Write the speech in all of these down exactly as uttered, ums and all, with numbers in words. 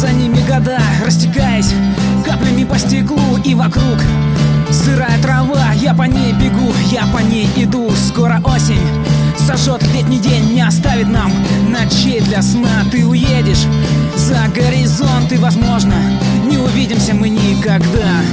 за ними года, растекаясь каплями по стеклу и вокруг. Сырая трава, я по ней бегу, я по ней иду. Скоро осень сожжет летний день, не оставит нам ночей для сна. Ты уедешь за горизонт, и, возможно, не увидимся мы никогда.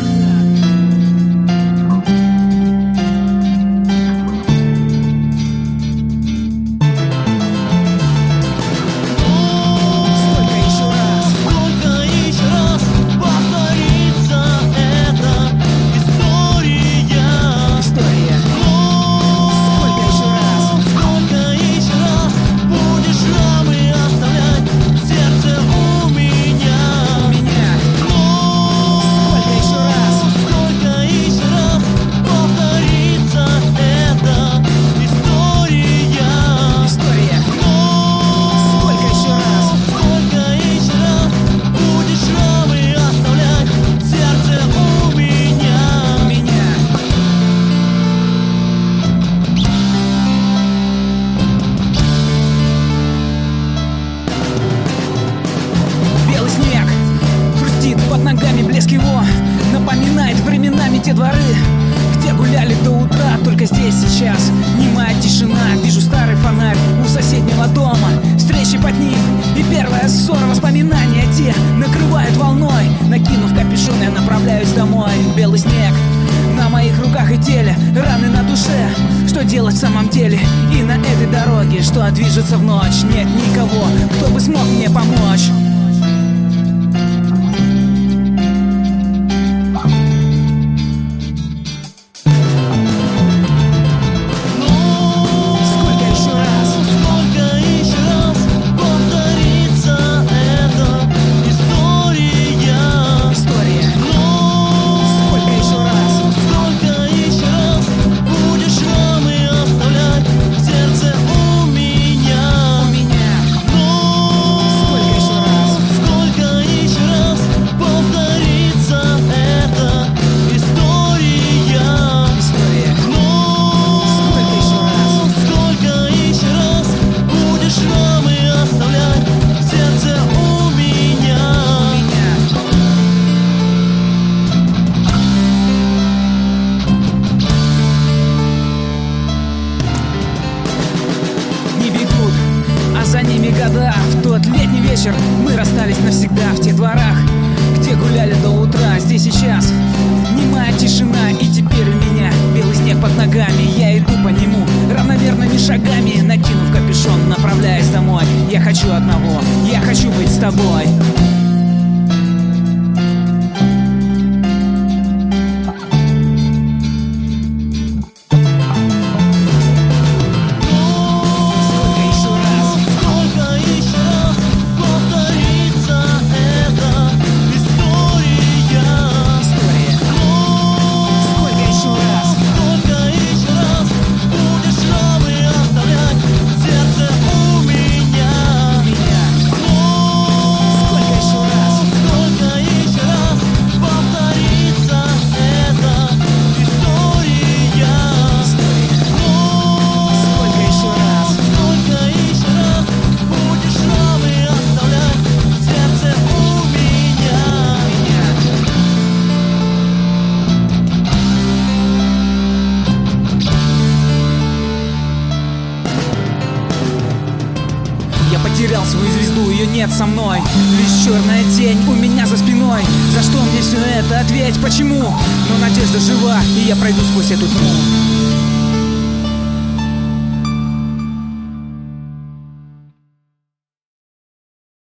Под ногами блеск его напоминает временами те дворы, где гуляли до утра. Только здесь сейчас немая тишина. Вижу старый фонарь у соседнего дома, встречи под ним и первая ссора. Воспоминания те накрывают волной. Накинув капюшон, я направляюсь домой. Белый снег на моих руках и теле, раны на душе. Что делать в самом деле? И на этой дороге, что движется в ночь, нет никого, кто бы смог мне помочь. За ними года, в тот летний вечер мы расстались навсегда. В тех дворах, где гуляли до утра. Здесь сейчас немая тишина, и теперь у меня белый снег под ногами. Я иду по нему равномерными шагами, накинув капюшон, направляясь домой. Я хочу одного, я хочу быть с тобой. Потерял свою звезду, ее нет со мной. Лишь черная тень у меня за спиной. За что мне все это? Ответь, почему? Но надежда жива, и я пройду сквозь эту тьму.